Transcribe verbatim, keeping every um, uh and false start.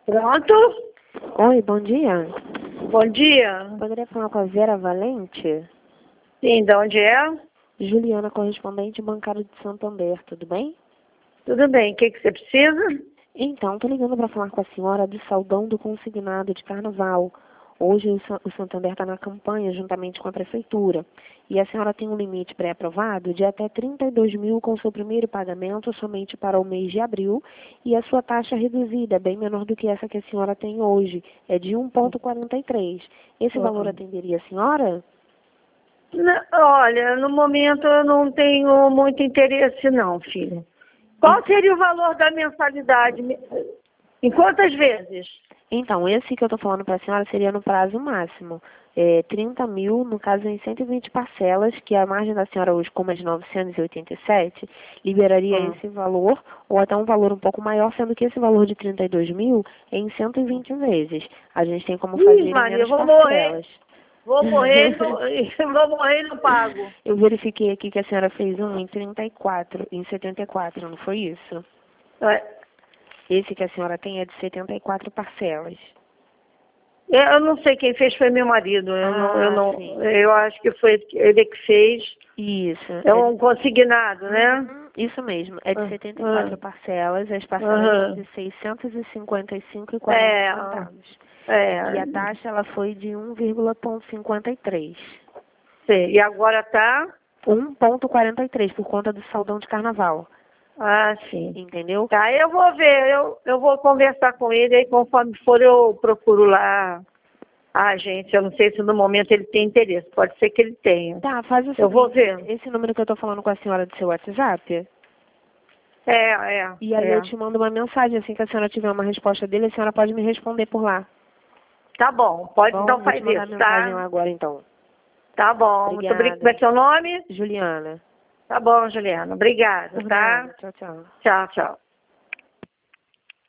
Pronto? Oi, bom dia. Bom dia. Poderia falar com a Vera Valente? Sim, de onde é? Juliana, correspondente bancário de Santander, tudo bem? Tudo bem, o que, que você precisa? Então, tô ligando para falar com a senhora do saldão do consignado de carnaval. Hoje o Sa- o Santander está na campanha juntamente com a prefeitura. E a senhora tem um limite pré-aprovado de até trinta e dois mil com seu primeiro pagamento somente para o mês de abril. E a sua taxa reduzida é bem menor do que essa que a senhora tem hoje. É de um vírgula quarenta e três. Esse valor Uhum. atenderia a senhora? Não, olha, no momento eu não tenho muito interesse não, filha. Qual seria o valor da mensalidade? Em quantas vezes? Então, esse que eu estou falando para a senhora seria no prazo máximo. É, trinta mil, no caso em cento e vinte parcelas, que a margem da senhora hoje, como é de novecentos e oitenta e sete, liberaria Hum. esse valor, ou até um valor um pouco maior, sendo que esse valor de trinta e dois mil é em cento e vinte vezes. A gente tem como fazer Ih, em Maria, eu menos vou morrer. parcelas. Vou morrer, e não, vou morrer e não pago. Eu verifiquei aqui que a senhora fez um em trinta e quatro, em setenta e quatro, não foi isso? É, Esse que a senhora tem é de setenta e quatro parcelas. Eu não sei quem fez, foi meu marido. Eu não, eu Ah, não, sim. eu acho que foi ele que fez. Isso. É É um consignado, né? Uhum, isso mesmo. É de Ah, setenta e ah, quatro parcelas, as parcelas são aham. de seiscentos e cinquenta e cinco e quarenta É, centavos. E é, a taxa ela foi de um vírgula cinquenta e três. sim. E agora tá? um vírgula quarenta e três por conta do saldão de carnaval. Ah, sim. Entendeu? Tá, eu vou ver, eu, eu vou conversar com ele, aí conforme for eu procuro lá a agência. Eu não sei se no momento ele tem interesse, pode ser que ele tenha. Tá, faz o Eu vou seguinte, ver. esse número que eu tô falando com a senhora do seu WhatsApp, É, é, e aí eu é. te mando uma mensagem, assim que a senhora tiver uma resposta dele, a senhora pode me responder por lá. Tá bom, Tá pode, bom? então Vou te faz mandar a isso, mensagem lá tá? agora então. Tá bom, muito obrigada. Como é Obrigada. seu nome? Juliana. Tá bom, Juliana. Obrigada, Por tá? nada. Tchau, tchau. Tchau, tchau.